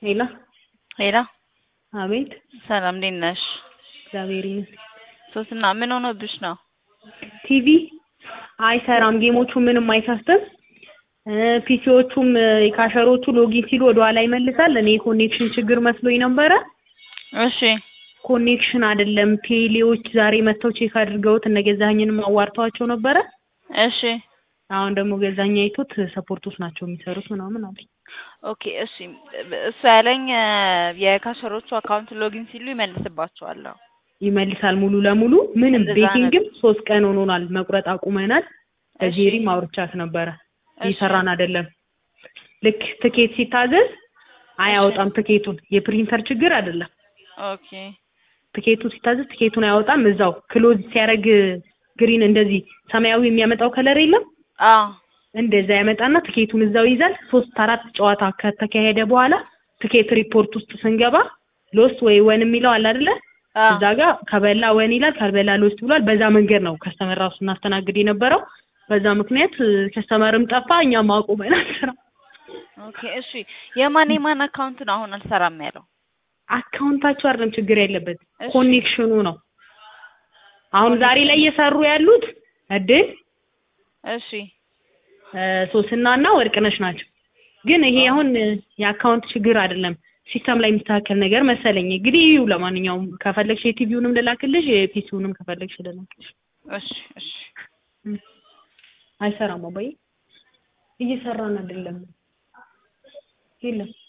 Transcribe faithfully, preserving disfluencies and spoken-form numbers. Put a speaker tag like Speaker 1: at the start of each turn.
Speaker 1: ሄሎ
Speaker 2: ሄሎ
Speaker 1: አቤት
Speaker 2: ሰላም እንዴት ነሽ?
Speaker 1: እግዚአብሔር ይመስገን።
Speaker 2: ሶስና ምን ሆኖብሽ ነው?
Speaker 1: ቲቪ አይሰራም፣ ጌሞቹ ምንም አይከፍትም። ፒሲዎቹም የካሸሮቹ ሎጊን ሲሉ ወደ ኋላ ይመልሳል። እኔ ኮኔክሽን ችግር መስሎኝ ነበረ።
Speaker 2: እሺ
Speaker 1: ኮኔክሽን አይደለም። ቴሌዎች ዛሬ መተው ቼክ አድርገውት እነ ገዛኸኝንም አዋርተዋቸው ነበረ።
Speaker 2: እሺ
Speaker 1: አሁን ደግሞ ገዛኸኝ አይቶት ሰፖርቶች ናቸው የሚሰሩት ምናምን አለኝ።
Speaker 2: ኦኬ እሺ እሱ ያለኝ የካሸሮቹ አካውንት ሎጊን ሲሉ ይመልስባቸዋል።
Speaker 1: ይመልሳል ሙሉ ለሙሉ ምንም
Speaker 2: እንደዛ
Speaker 1: ቤቲንግም
Speaker 2: ነበር።
Speaker 1: ሶስት ቀን ሆኖናል መቁረጥ አቁመናል።
Speaker 2: እሺ
Speaker 1: በጄሪ ማውርቻት ነበረ
Speaker 2: እሺ
Speaker 1: ይሰራን አይደለም። ልክ ትኬት ሲታዘዝ አያወጣም ትኬቱን። የፕሪንተር ችግር አይደለም።
Speaker 2: ኦኬ
Speaker 1: ትኬቱ ሲታዘዝ ትኬቱን አያወጣም። እዛው ክሎዝ ሲያደርግ ግሪን እንደዚህ ሰማያዊ የሚያመጣው ከለር የለም
Speaker 2: አዎ
Speaker 1: እንደዛ ያመጣና ትኬቱን እዛው ይዛል። ሶስት አራት ጨዋታ ከተካሄደ በኋላ ትኬት ሪፖርት ውስጥ ስንገባ ሎስት ወይ ወን የሚለው አለ አይደለ? እዛ ጋር ከበላ ወን ይላል፣ ካልበላ ሎስት ብሏል። በዛ መንገድ ነው ከስተመር ራሱ እናስተናግድ የነበረው። በዛ ምክንያት ከስተመርም ጠፋ፣ እኛም አቁመናል ስራ።
Speaker 2: ኦኬ እሺ የማን የማን አካውንት ነው አሁን አልሰራም ያለው?
Speaker 1: አካውንታቸው አይደለም ችግር ያለበት
Speaker 2: እሺ
Speaker 1: ኮኔክሽኑ ነው። አሁን ዛሬ ላይ እየሰሩ ያሉት እድል
Speaker 2: እሺ
Speaker 1: ሶስናና ወርቅነሽ ናቸው። ግን ይሄ አሁን የአካውንት ችግር አይደለም፣ ሲስተም ላይ የሚስተካከል ነገር መሰለኝ። እንግዲህ ለማንኛውም ከፈለግሽ የቲቪውንም ልላክልሽ የፒሲውንም ከፈለግሽ ልላክልሽ።
Speaker 2: እሺ እሺ
Speaker 1: አይሰራም አባዬ፣ እየሰራን አይደለም። የለም